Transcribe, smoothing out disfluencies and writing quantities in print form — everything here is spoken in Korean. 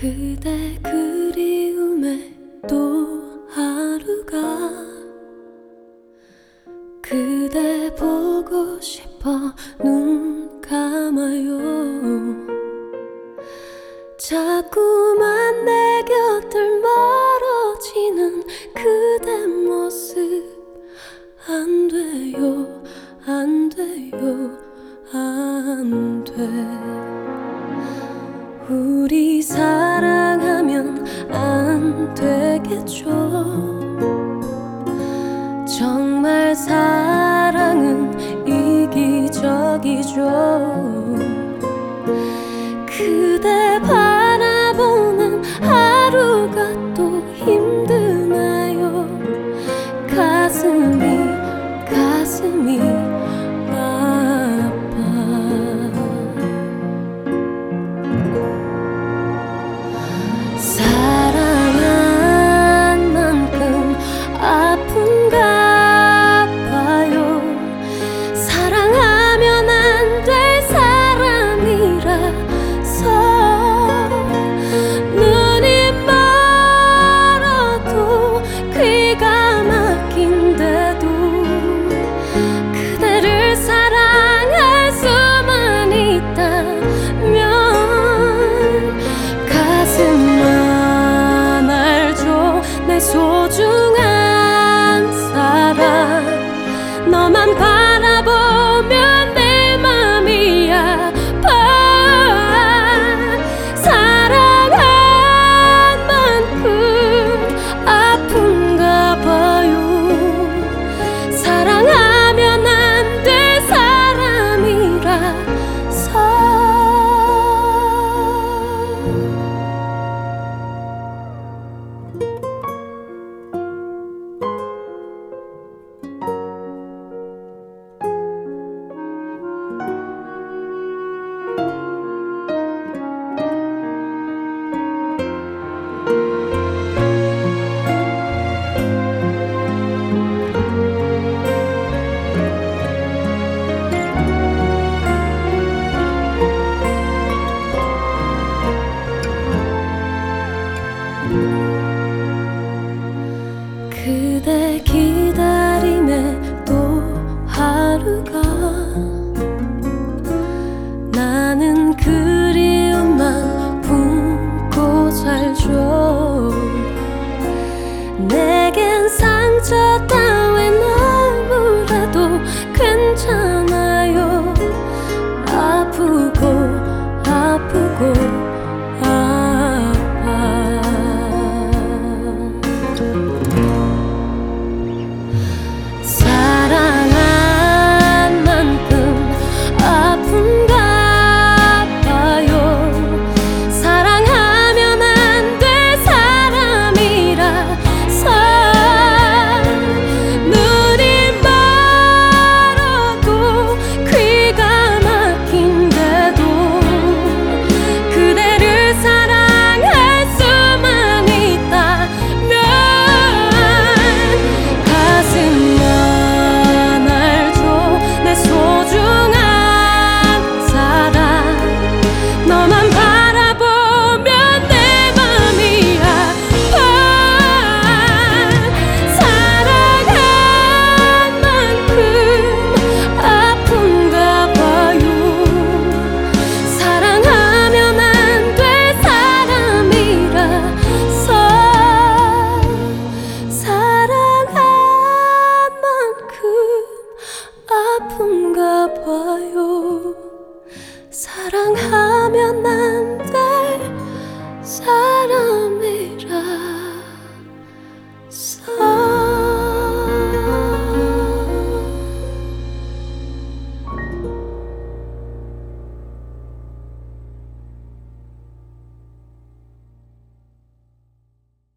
그대 그리움에 또 하루가 그대 보고 싶어 눈 감아요. 자꾸만 내 곁을 멀어지는 그대 모습 안 돼요, 안 돼요, 안 돼. 우리 사랑하면 안 되겠죠. 정말 사랑은 이기적이죠. 그대 바라보는 하루가 또 힘드나요. 가슴이 아파. 사랑한 만큼 아픈가 봐요. 사랑하면 안 될 사람이라서 눈이 멀어도 귀가 막힌데도 그대를 사랑할 수만 있다면 가슴만 알죠. 내 소중한 사랑 너만 바라보면 내 맘이 아파. 사랑한 만큼 아픈가 봐요. 사랑하면 안 될 사람이라서. 그대 기다림에 또 하루가 나는 그리움만 품고 살죠. 내겐 상처 따윈 아무래도 괜찮아요. 아프고 아파. 사랑한 만큼 아픈가 봐요. 사랑하면 안 될 사람이라서 눈이 멀어도 귀가 막힌데도 그대를 사랑할 수만 있다면 가슴만 알죠. 내 소중한 사랑 너만 바라보면 내 맘이 아파. 사랑한 만큼 아픈가 봐요. 사랑하면 안 될 사람이라서. 사랑한 만큼 아픈가 봐요. 사랑하면 안 될 사람